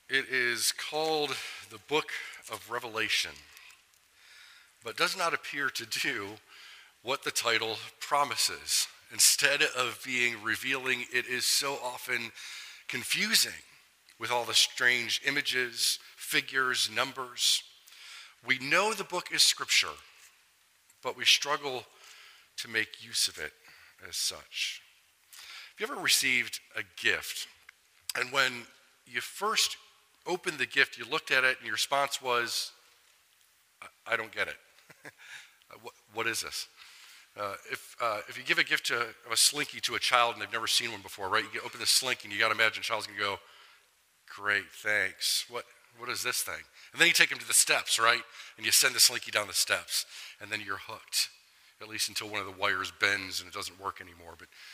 It is called the Book of Revelation, but does not appear to do what the title promises. Instead of being revealing, it is so often confusing with all the strange images, figures, numbers. We know the book is scripture, but we struggle to make use of it as such. Have you ever received a gift, and when you first opened the gift, you looked at it, and your response was, I don't get it. What is this? If you give a gift of a slinky to a child and they've never seen one before, right? You open the slinky and you got to imagine the child's going to go, great, thanks. What is this thing? And then you take them to the steps, right? And you send the slinky down the steps, and then you're hooked, at least until one of the wires bends and it doesn't work anymore.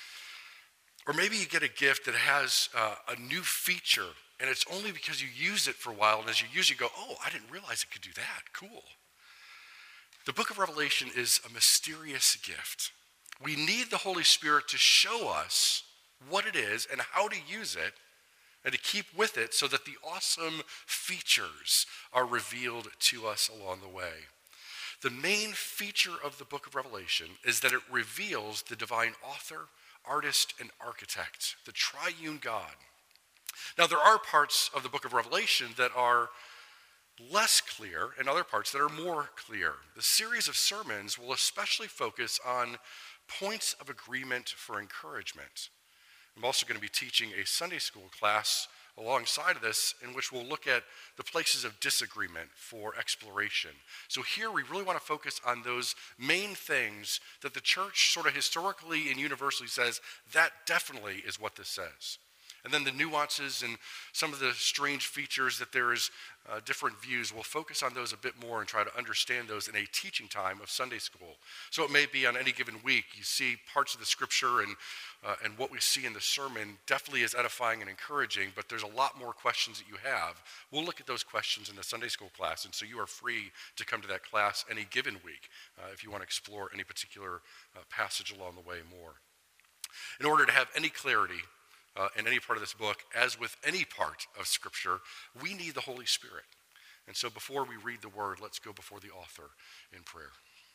Or maybe you get a gift that has a new feature, and it's only because you use it for a while, and as you use it, you go, oh, I didn't realize it could do that. Cool. The book of Revelation is a mysterious gift. We need the Holy Spirit to show us what it is and how to use it and to keep with it so that the awesome features are revealed to us along the way. The main feature of the book of Revelation is that it reveals the divine author, artist, and architect, the triune God. Now, there are parts of the book of Revelation that are less clear and other parts that are more clear. The series of sermons will especially focus on points of agreement for encouragement. I'm also going to be teaching a Sunday school class alongside of this in which we'll look at the places of disagreement for exploration. So here we really want to focus on those main things that the church sort of historically and universally says, that definitely is what this says. And then the nuances and some of the strange features that there is different views, we'll focus on those a bit more and try to understand those in a teaching time of Sunday school. So it may be on any given week, you see parts of the scripture and what we see in the sermon definitely is edifying and encouraging, but there's a lot more questions that you have. We'll look at those questions in the Sunday school class, and so you are free to come to that class any given week if you want to explore any particular passage along the way more. In order to have any clarity in any part of this book, as with any part of Scripture, we need the Holy Spirit. And so before we read the word, let's go before the author in prayer.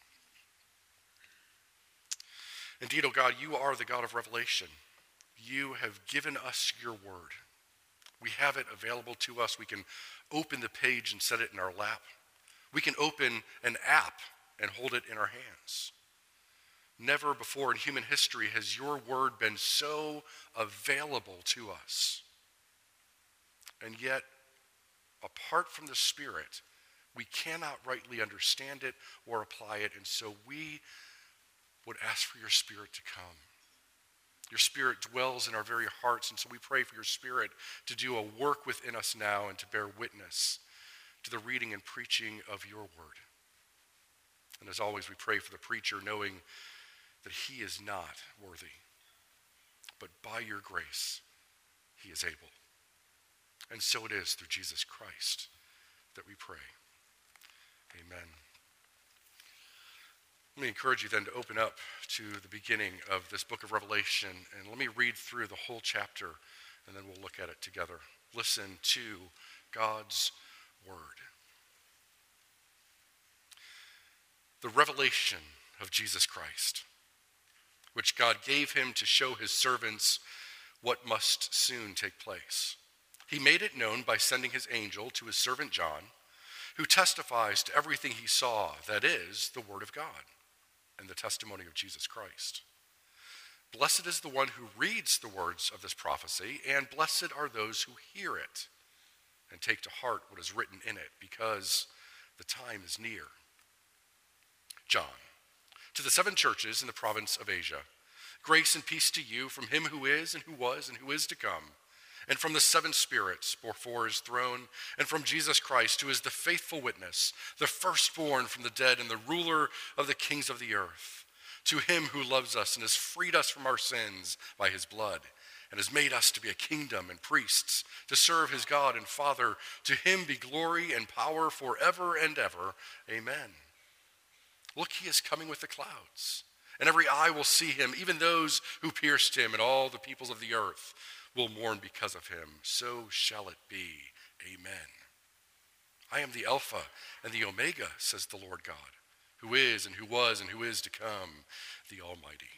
Indeed, O God, you are the God of revelation. You have given us your word. We have it available to us. We can open the page and set it in our lap. We can open an app and hold it in our hands. Never before in human history has your word been so available to us. And yet, apart from the Spirit, we cannot rightly understand it or apply it. And so we would ask for your Spirit to come. Your Spirit dwells in our very hearts, and so we pray for your Spirit to do a work within us now and to bear witness to the reading and preaching of your word. And as always, we pray for the preacher, knowing that he is not worthy, but by your grace, he is able. And so it is through Jesus Christ that we pray. Amen. Let me encourage you then to open up to the beginning of this book of Revelation, and let me read through the whole chapter, and then we'll look at it together. Listen to God's word. The revelation of Jesus Christ, which God gave him to show his servants what must soon take place. He made it known by sending his angel to his servant John, who testifies to everything he saw, that is, the word of God and the testimony of Jesus Christ. Blessed is the one who reads the words of this prophecy, and blessed are those who hear it and take to heart what is written in it, because the time is near. John, to the 7 churches in the province of Asia, grace and peace to you from him who is and who was and who is to come, and from the 7 spirits before his throne, and from Jesus Christ, who is the faithful witness, the firstborn from the dead and the ruler of the kings of the earth. To him who loves us and has freed us from our sins by his blood, and has made us to be a kingdom and priests to serve his God and Father, to him be glory and power forever and ever. Amen. Look, he is coming with the clouds, and every eye will see him, even those who pierced him, and all the peoples of the earth will mourn because of him. So shall it be. Amen. I am the Alpha and the Omega, says the Lord God, who is and who was and who is to come, the Almighty.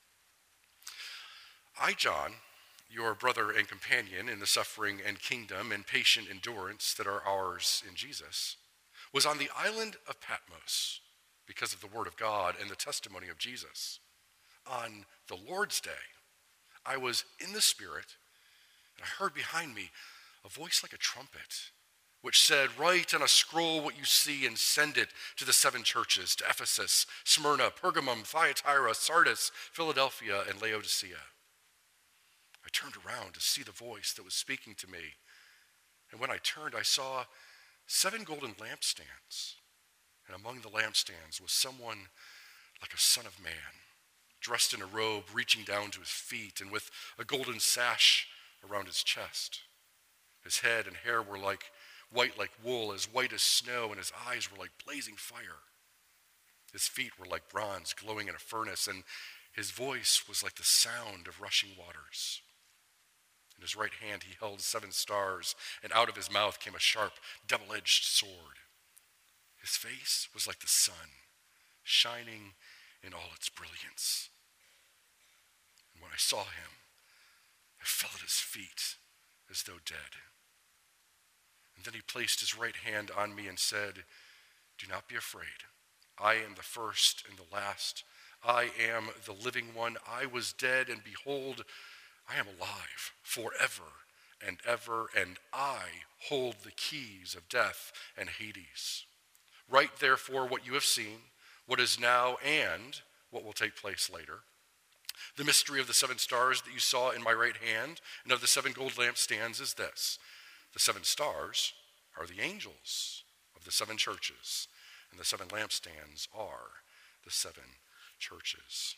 I, John, your brother and companion in the suffering and kingdom and patient endurance that are ours in Jesus, was on the island of Patmos because of the word of God and the testimony of Jesus. On the Lord's day, I was in the Spirit, and I heard behind me a voice like a trumpet, which said, "Write on a scroll what you see and send it to the 7 churches, to Ephesus, Smyrna, Pergamum, Thyatira, Sardis, Philadelphia, and Laodicea." I turned around to see the voice that was speaking to me, and when I turned, I saw 7 golden lampstands, and among the lampstands was someone like a son of man, dressed in a robe reaching down to his feet and with a golden sash around his chest. His head and hair were white like wool, as white as snow, and his eyes were like blazing fire. His feet were like bronze glowing in a furnace, and his voice was like the sound of rushing waters. In his right hand he held 7 stars, and out of his mouth came a sharp, double-edged sword. His face was like the sun, shining in all its brilliance. And when I saw him, I fell at his feet as though dead. And then he placed his right hand on me and said, "Do not be afraid. I am the first and the last. I am the living one. I was dead, and behold, I am alive forever and ever, and I hold the keys of death and Hades. Write therefore what you have seen, what is now, and what will take place later. The mystery of the 7 stars that you saw in my right hand and of the 7 gold lampstands is this: the 7 stars are the angels of the 7 churches, and the 7 lampstands are the 7 churches."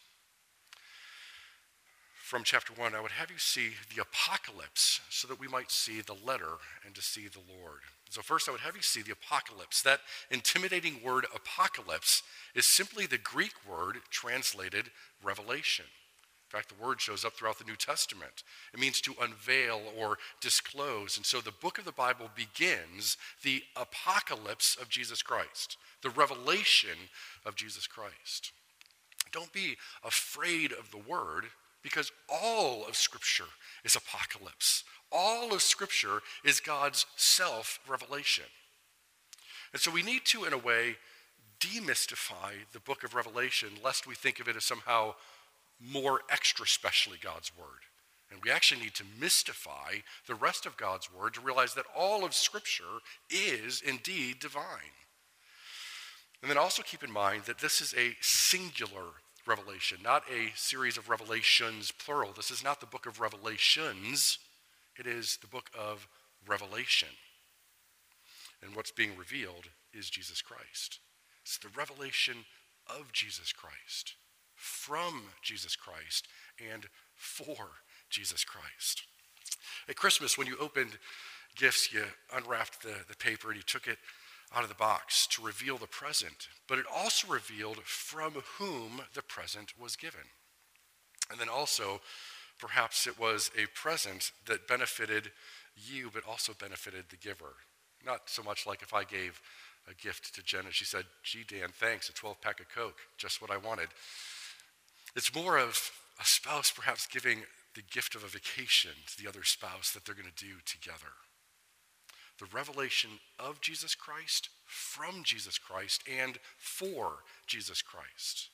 From chapter 1, I would have you see the apocalypse so that we might see the letter and to see the Lord. So first, I would have you see the apocalypse. That intimidating word apocalypse is simply the Greek word translated revelation. In fact, the word shows up throughout the New Testament. It means to unveil or disclose. And so the book of the Bible begins the apocalypse of Jesus Christ, the revelation of Jesus Christ. Don't be afraid of the word, because all of Scripture is apocalypse. All of Scripture is God's self-revelation. And so we need to, in a way, demystify the book of Revelation, lest we think of it as somehow more extra specially God's word. And we actually need to mystify the rest of God's word to realize that all of Scripture is indeed divine. And then also keep in mind that this is a singular revelation, not a series of revelations, plural. This is not the book of Revelations. It is the book of Revelation. And what's being revealed is Jesus Christ. It's the revelation of Jesus Christ, from Jesus Christ, and for Jesus Christ. At Christmas, when you opened gifts, you unwrapped the paper and you took it out of the box to reveal the present, but it also revealed from whom the present was given. And then also, perhaps it was a present that benefited you, but also benefited the giver. Not so much like if I gave a gift to Jen and she said, "Gee, Dan, thanks, a 12-pack of Coke, just what I wanted." It's more of a spouse perhaps giving the gift of a vacation to the other spouse that they're going to do together. The revelation of Jesus Christ, from Jesus Christ, and for Jesus Christ.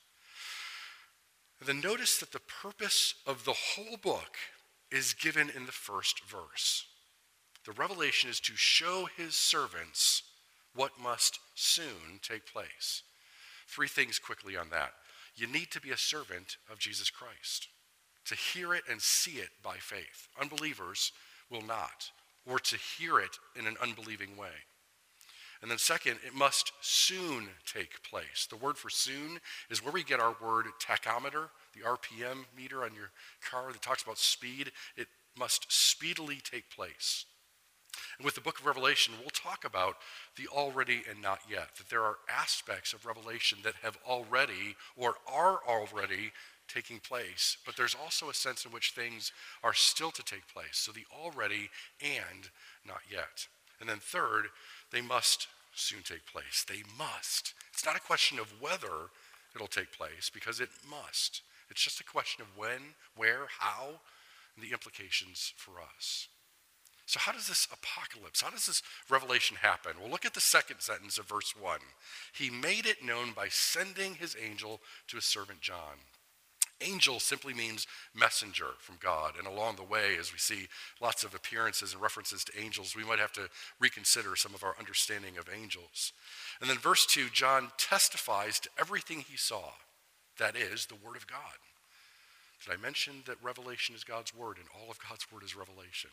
And then notice that the purpose of the whole book is given in the first verse. The revelation is to show his servants what must soon take place. 3 things quickly on that. You need to be a servant of Jesus Christ, to hear it and see it by faith. Unbelievers will not, or to hear it in an unbelieving way. And then second, it must soon take place. The word for soon is where we get our word tachometer, the RPM meter on your car that talks about speed. It must speedily take place. And with the book of Revelation, we'll talk about the already and not yet, that there are aspects of Revelation that have already or are already taking place, but there's also a sense in which things are still to take place. So the already and not yet. And then third, they must soon take place. They must. It's not a question of whether it'll take place, because it must. It's just a question of when, where, how, and the implications for us. So how does this apocalypse, how does this revelation happen? Well, look at the second sentence of verse 1. He made it known by sending his angel to his servant John. Angel simply means messenger from God. And along the way, as we see lots of appearances and references to angels, we might have to reconsider some of our understanding of angels. And then verse 2, John testifies to everything he saw. That is, the word of God. Did I mention that revelation is God's word, and all of God's word is revelation?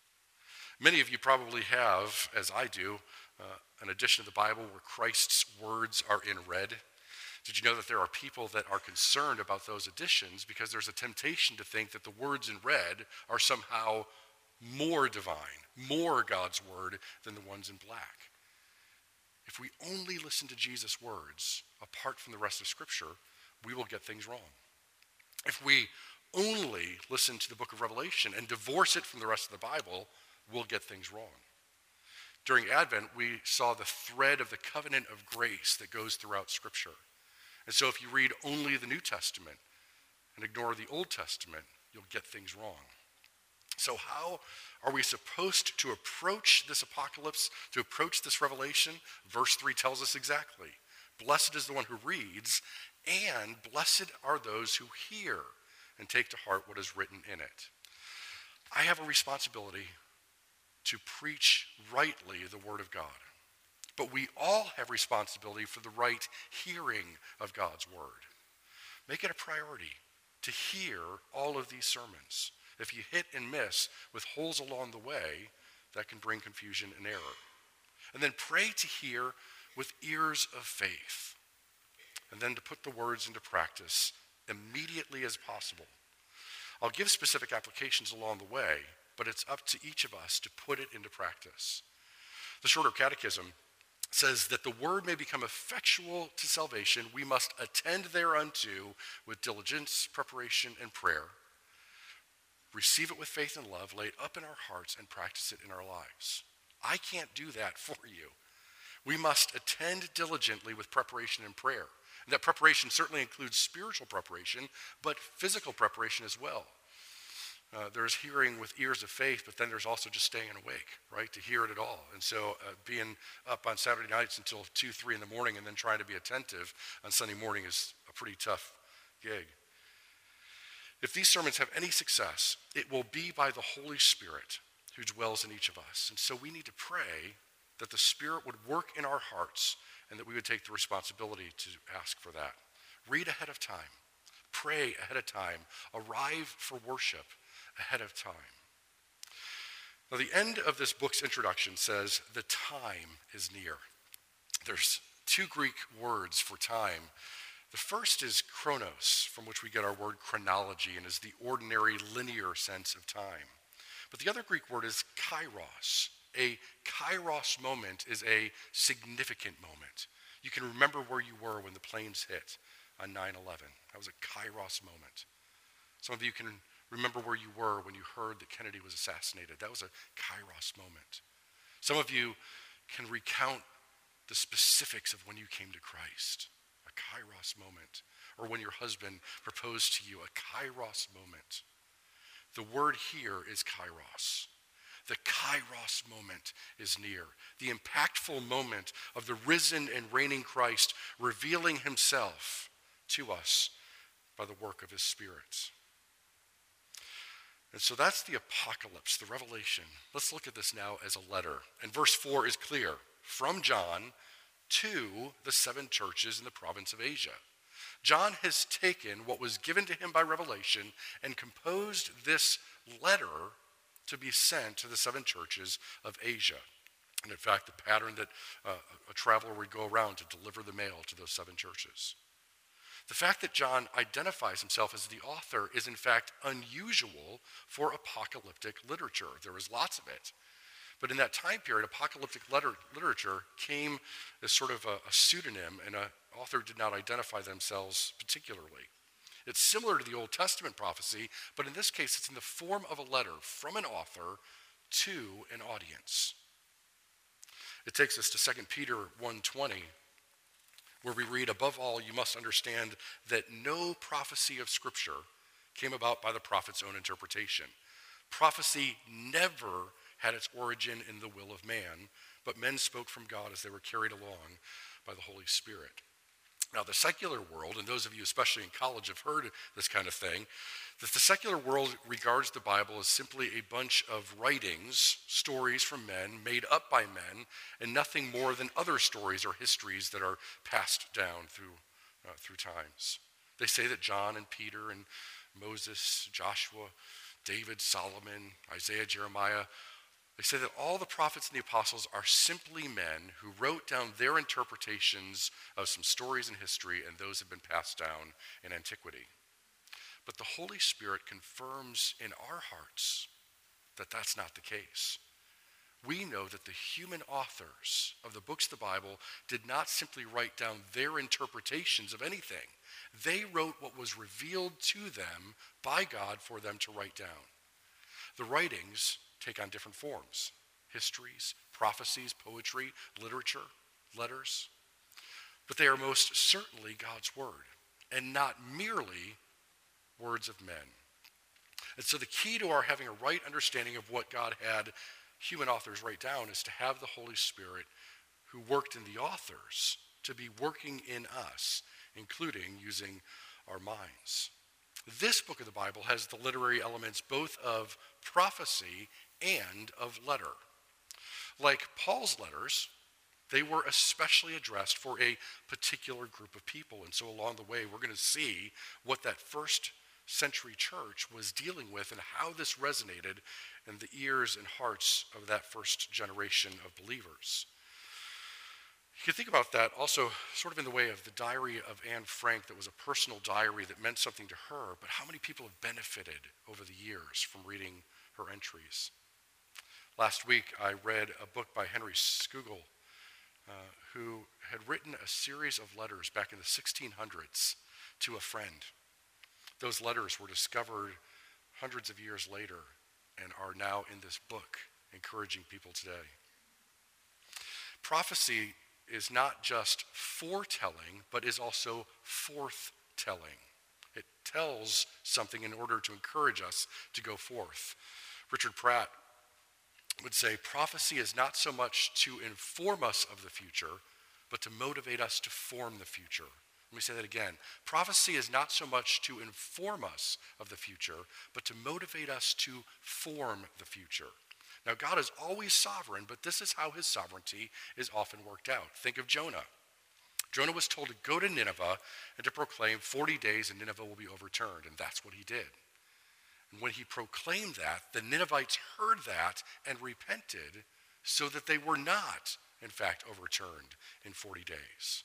Many of you probably have, as I do, an edition of the Bible where Christ's words are in red. Did you know that there are people that are concerned about those editions because there's a temptation to think that the words in red are somehow more divine, more God's word than the ones in black? If we only listen to Jesus' words apart from the rest of Scripture, we will get things wrong. If we only listen to the book of Revelation and divorce it from the rest of the Bible, we'll get things wrong. During Advent, we saw the thread of the covenant of grace that goes throughout Scripture. And so if you read only the New Testament and ignore the Old Testament, you'll get things wrong. So how are we supposed to approach this apocalypse, to approach this revelation? Verse 3 tells us exactly. Blessed is the one who reads, and blessed are those who hear and take to heart what is written in it. I have a responsibility to preach rightly the word of God. But we all have responsibility for the right hearing of God's word. Make it a priority to hear all of these sermons. If you hit and miss with holes along the way, that can bring confusion and error. And then pray to hear with ears of faith. And then to put the words into practice immediately as possible. I'll give specific applications along the way, but it's up to each of us to put it into practice. The Shorter Catechism says that the word may become effectual to salvation, we must attend thereunto with diligence, preparation, and prayer. Receive it with faith and love, lay it up in our hearts, and practice it in our lives. I can't do that for you. We must attend diligently with preparation and prayer. And that preparation certainly includes spiritual preparation, but physical preparation as well. There's hearing with ears of faith, but then there's also just staying awake, right, to hear it at all. And so being up on Saturday nights until 2, 3 in the morning and then trying to be attentive on Sunday morning is a pretty tough gig. If these sermons have any success, it will be by the Holy Spirit who dwells in each of us. And so we need to pray that the Spirit would work in our hearts and that we would take the responsibility to ask for that. Read ahead of time. Pray ahead of time. Arrive for worship ahead of time. Now, the end of this book's introduction says, the time is near. There's 2 Greek words for time. The first is chronos, from which we get our word chronology, and is the ordinary linear sense of time. But the other Greek word is kairos. A kairos moment is a significant moment. You can remember where you were when the planes hit on 9/11. That was a kairos moment. Some of you can remember where you were when you heard that Kennedy was assassinated. That was a kairos moment. Some of you can recount the specifics of when you came to Christ. A kairos moment. Or when your husband proposed to you. A kairos moment. The word here is kairos. The kairos moment is near. The impactful moment of the risen and reigning Christ revealing himself to us by the work of his Spirit. And so that's the apocalypse, the revelation. Let's look at this now as a letter. And verse 4 is clear. From John to the 7 churches in the province of Asia. John has taken what was given to him by revelation and composed this letter to be sent to the 7 churches of Asia. And in fact, the pattern that a traveler would go around to deliver the mail to those 7 churches. The fact that John identifies himself as the author is in fact unusual for apocalyptic literature. There was lots of it. But in that time period, apocalyptic literature came as sort of a pseudonym, and an author did not identify themselves particularly. It's similar to the Old Testament prophecy, but in this case, it's in the form of a letter from an author to an audience. It takes us to 2 Peter 1:20, where we read, "Above all, you must understand that no prophecy of Scripture came about by the prophet's own interpretation. Prophecy never had its origin in the will of man, but men spoke from God as they were carried along by the Holy Spirit." Now, the secular world, and those of you especially in college have heard this kind of thing, that the secular world regards the Bible as simply a bunch of writings, stories from men, made up by men, and nothing more than other stories or histories that are passed down through times. They say that John and Peter and Moses, Joshua, David, Solomon, Isaiah, Jeremiah, they say that all the prophets and the apostles are simply men who wrote down their interpretations of some stories in history, and those have been passed down in antiquity. But the Holy Spirit confirms in our hearts that that's not the case. We know that the human authors of the books of the Bible did not simply write down their interpretations of anything. They wrote what was revealed to them by God for them to write down. The writings take on different forms: histories, prophecies, poetry, literature, letters. But they are most certainly God's word, and not merely words of men. And so the key to our having a right understanding of what God had human authors write down is to have the Holy Spirit, who worked in the authors, to be working in us, including using our minds. This book of the Bible has the literary elements both of prophecy and of letter. Like Paul's letters, they were especially addressed for a particular group of people. And so along the way, we're going to see what that first century church was dealing with and how this resonated in the ears and hearts of that first generation of believers. You can think about that also sort of in the way of the diary of Anne Frank, that was a personal diary that meant something to her, but how many people have benefited over the years from reading her entries? Last week, I read a book by Henry Scougal, who had written a series of letters back in the 1600s to a friend. Those letters were discovered hundreds of years later and are now in this book, encouraging people today. Prophecy is not just foretelling, but is also forthtelling. It tells something in order to encourage us to go forth. Richard Pratt would say, prophecy is not so much to inform us of the future, but to motivate us to form the future. Let me say that again. Prophecy is not so much to inform us of the future, but to motivate us to form the future. Now, God is always sovereign, but this is how his sovereignty is often worked out. Think of Jonah. Jonah was told to go to Nineveh and to proclaim 40 days and Nineveh will be overturned, and that's what he did. And when he proclaimed that, the Ninevites heard that and repented so that they were not, in fact, overturned in 40 days.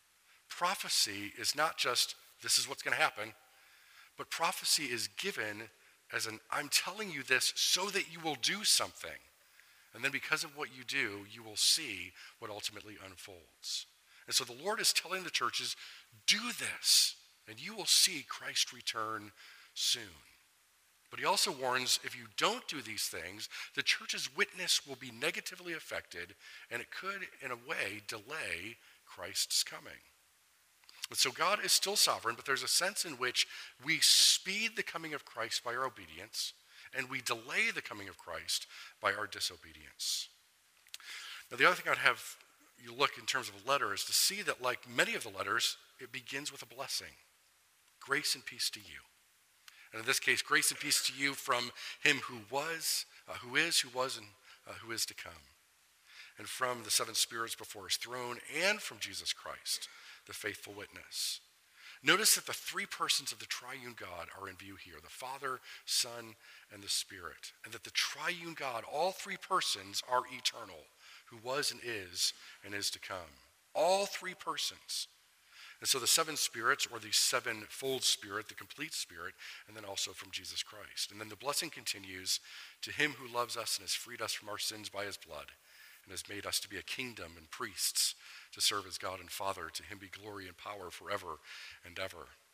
Prophecy is not just, this is what's going to happen, but prophecy is given as an, I'm telling you this so that you will do something. And then because of what you do, you will see what ultimately unfolds. And so the Lord is telling the churches, do this, and you will see Christ return soon. But he also warns, if you don't do these things, the church's witness will be negatively affected, and it could, in a way, delay Christ's coming. And so God is still sovereign, but there's a sense in which we speed the coming of Christ by our obedience, and we delay the coming of Christ by our disobedience. Now, the other thing I'd have you look in terms of a letter is to see that, like many of the letters, it begins with a blessing. Grace and peace to you. And in this case, grace and peace to you from him who was, who is, and who is to come. And from the seven spirits before his throne, and from Jesus Christ, the faithful witness. Notice that the three persons of the triune God are in view here, the Father, Son, and the Spirit. And that the triune God, all three persons, are eternal, who was and is to come. All three persons. And so the seven spirits, or the sevenfold spirit, the complete spirit, and then also from Jesus Christ. And then the blessing continues, to him who loves us and has freed us from our sins by his blood, and has made us to be a kingdom and priests to serve as God and Father. To him be glory and power forever and ever.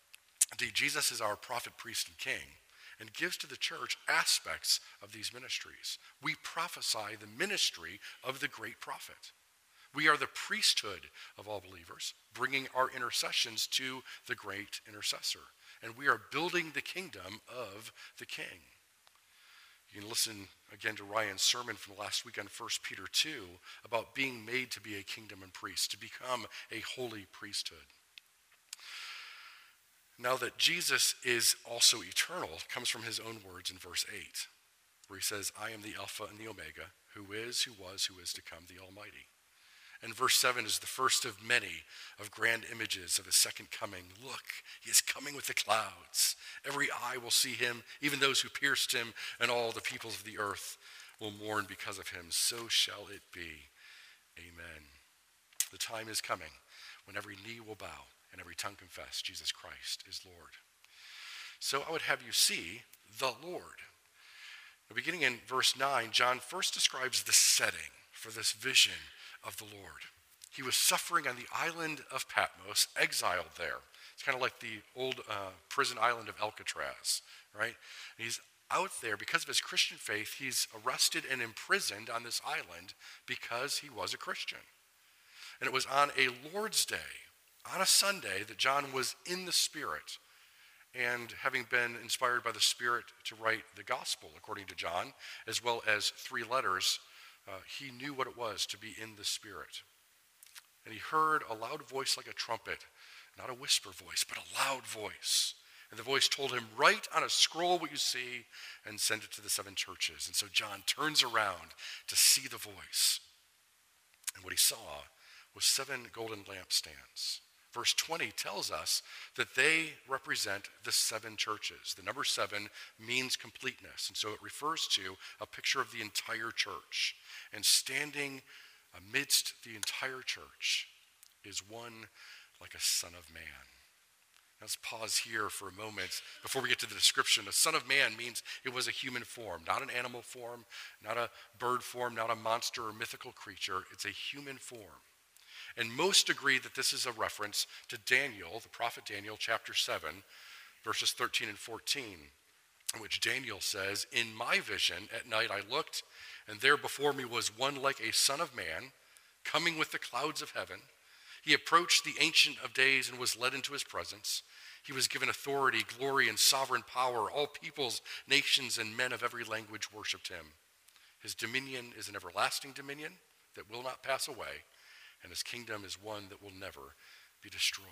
Indeed, Jesus is our prophet, priest, and king, and gives to the church aspects of these ministries. We prophesy the ministry of the great prophet. We are the priesthood of all believers, bringing our intercessions to the great intercessor. And we are building the kingdom of the king. You can listen again to Ryan's sermon from last week on 1 Peter 2 about being made to be a kingdom and priest, to become a holy priesthood. Now that Jesus is also eternal comes from his own words in verse 8, where he says, I am the Alpha and the Omega, who is, who was, who is to come, the Almighty. And verse 7 is the first of many of grand images of his second coming. Look, he is coming with the clouds. Every eye will see him, even those who pierced him, and all the peoples of the earth will mourn because of him. So shall it be. Amen. The time is coming when every knee will bow and every tongue confess Jesus Christ is Lord. So I would have you see the Lord. Beginning in verse 9, John first describes the setting for this vision of the Lord. He was suffering on the island of Patmos, exiled there. It's kind of like the old prison island of Alcatraz, right? And he's out there because of his Christian faith. He's arrested and imprisoned on this island because he was a Christian. And it was on a Lord's Day, on a Sunday, that John was in the Spirit. And having been inspired by the Spirit to write the gospel, according to John, as well as 3 letters, he knew what it was to be in the Spirit. And he heard a loud voice like a trumpet, not a whisper voice, but a loud voice. And the voice told him, write on a scroll what you see and send it to the 7 churches. And so John turns around to see the voice. And what he saw was 7 golden lampstands. Verse 20 tells us that they represent the 7 churches. The number 7 means completeness, and so it refers to a picture of the entire church. And standing amidst the entire church is one like a son of man. Let's pause here for a moment before we get to the description. A son of man means it was a human form, not an animal form, not a bird form, not a monster or mythical creature. It's a human form. And most agree that this is a reference to Daniel, the prophet Daniel, chapter 7, verses 13 and 14, in which Daniel says, in my vision at night I looked, and there before me was one like a son of man, coming with the clouds of heaven. He approached the Ancient of Days and was led into his presence. He was given authority, glory, and sovereign power. All peoples, nations, and men of every language worshipped him. His dominion is an everlasting dominion that will not pass away, and his kingdom is one that will never be destroyed.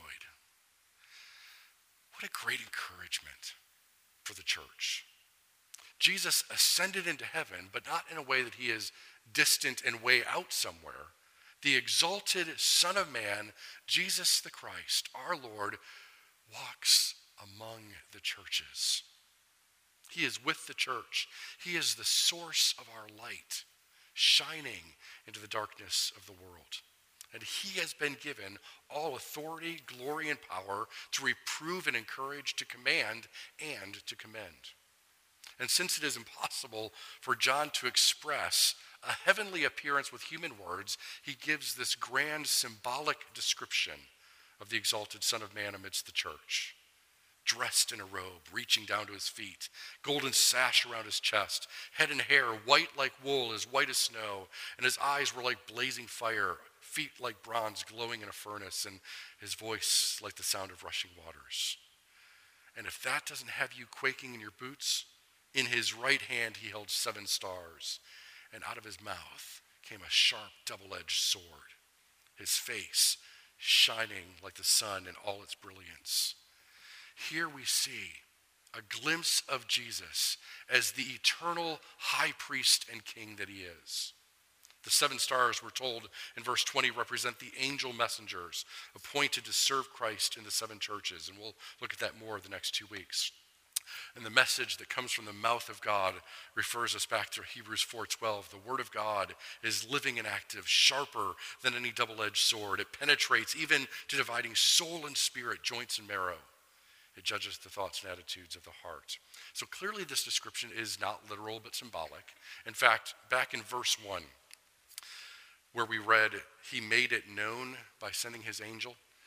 What a great encouragement for the church. Jesus ascended into heaven, but not in a way that he is distant and way out somewhere. The exalted Son of Man, Jesus the Christ, our Lord, walks among the churches. He is with the church. He is the source of our light, shining into the darkness of the world. And he has been given all authority, glory, and power to reprove and encourage, to command, and to commend. And since it is impossible for John to express a heavenly appearance with human words, he gives this grand symbolic description of the exalted Son of Man amidst the church. Dressed in a robe, reaching down to his feet, golden sash around his chest, head and hair white like wool, as white as snow, and his eyes were like blazing fire, feet like bronze glowing in a furnace, and his voice like the sound of rushing waters. And if that doesn't have you quaking in your boots, in his right hand he held 7 stars, and out of his mouth came a sharp double-edged sword, his face shining like the sun in all its brilliance. Here we see a glimpse of Jesus as the eternal high priest and king that he is. The 7 stars, we're told in verse 20, represent the angel messengers appointed to serve Christ in the 7 churches, and we'll look at that more the next 2 weeks. And the message that comes from the mouth of God refers us back to Hebrews 4:12. The word of God is living and active, sharper than any double-edged sword. It penetrates even to dividing soul and spirit, joints and marrow. It judges the thoughts and attitudes of the heart. So clearly this description is not literal but symbolic. In fact, back in verse 1, where we read, he made it known by sending his angel,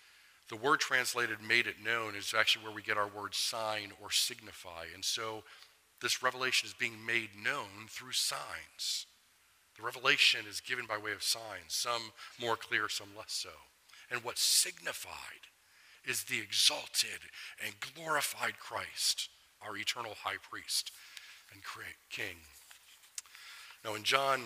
The word translated made it known is actually where we get our word sign or signify. And so this revelation is being made known through signs. The revelation is given by way of signs, some more clear, some less so. And what's signified is the exalted and glorified Christ, our eternal high priest and king. Now, when John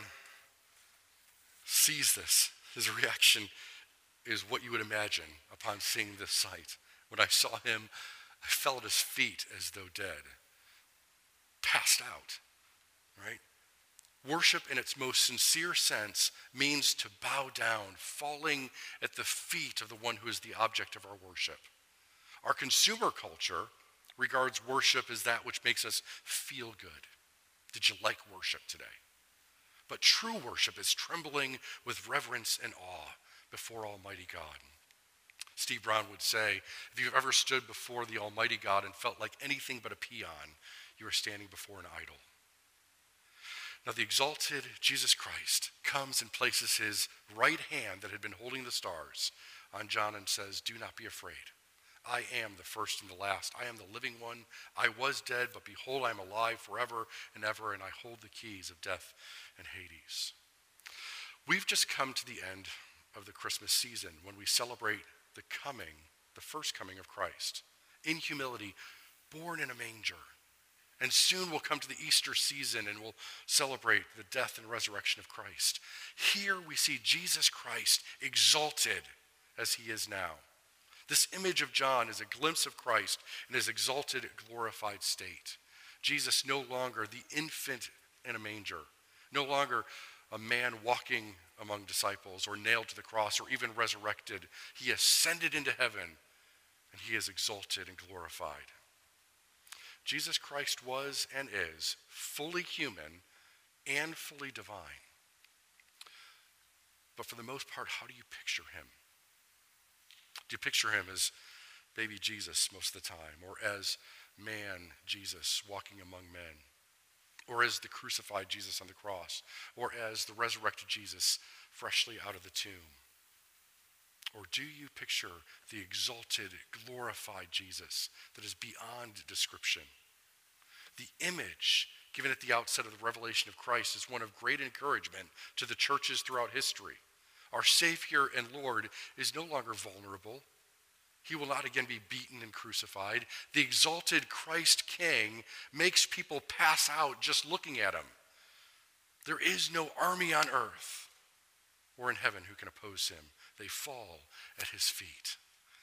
sees this, his reaction is what you would imagine upon seeing this sight. When I saw him, I fell at his feet as though dead, passed out, right? Worship in its most sincere sense means to bow down, falling at the feet of the one who is the object of our worship. Our consumer culture regards worship as that which makes us feel good. Did you like worship today? But true worship is trembling with reverence and awe before Almighty God. Steve Brown would say, if you've ever stood before the Almighty God and felt like anything but a peon, you are standing before an idol. Now the exalted Jesus Christ comes and places his right hand that had been holding the stars on John and says, do not be afraid. I am the first and the last. I am the living one. I was dead, but behold, I am alive forever and ever, and I hold the keys of death and Hades. We've just come to the end of the Christmas season when we celebrate the first coming of Christ in humility, born in a manger. And soon we'll come to the Easter season and we'll celebrate the death and resurrection of Christ. Here we see Jesus Christ exalted as he is now. This image of John is a glimpse of Christ in his exalted, glorified state. Jesus no longer the infant in a manger, no longer a man walking among disciples or nailed to the cross or even resurrected. He ascended into heaven and he is exalted and glorified. Jesus Christ was and is fully human and fully divine. But for the most part, how do you picture him? Do you picture him as baby Jesus most of the time, or as man Jesus walking among men, or as the crucified Jesus on the cross, or as the resurrected Jesus freshly out of the tomb? Or do you picture the exalted, glorified Jesus that is beyond description? The image given at the outset of the revelation of Christ is one of great encouragement to the churches throughout history. Our Savior and Lord is no longer vulnerable. He will not again be beaten and crucified. The exalted Christ King makes people pass out just looking at him. There is no army on earth or in heaven who can oppose him. They fall at his feet.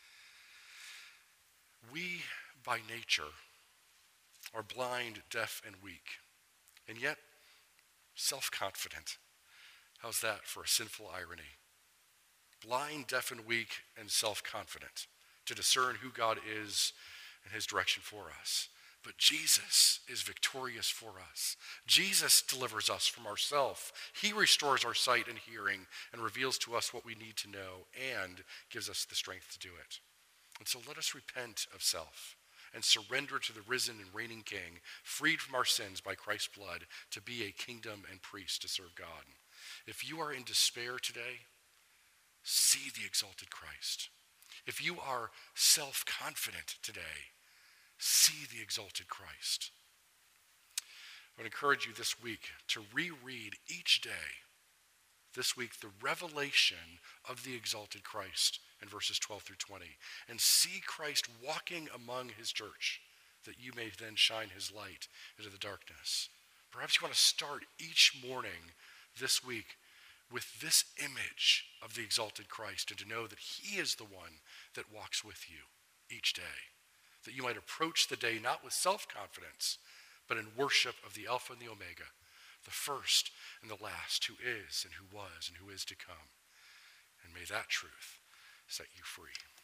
We, by nature, are blind, deaf, and weak, and yet self-confident. How's that for a sinful irony? Blind, deaf, and weak, and self-confident to discern who God is and his direction for us. But Jesus is victorious for us. Jesus delivers us from ourselves. He restores our sight and hearing and reveals to us what we need to know and gives us the strength to do it. And so let us repent of self and surrender to the risen and reigning King, freed from our sins by Christ's blood, to be a kingdom and priest to serve God. If you are in despair today, see the exalted Christ. If you are self-confident today, see the exalted Christ. I would encourage you this week to reread each day, this week, the revelation of the exalted Christ in verses 12 through 20, and see Christ walking among his church, that you may then shine his light into the darkness. Perhaps you want to start each morning this week with this image of the exalted Christ, and to know that he is the one that walks with you each day, that you might approach the day not with self-confidence, but in worship of the Alpha and the Omega, the first and the last, who is and who was and who is to come. And may that truth set you free.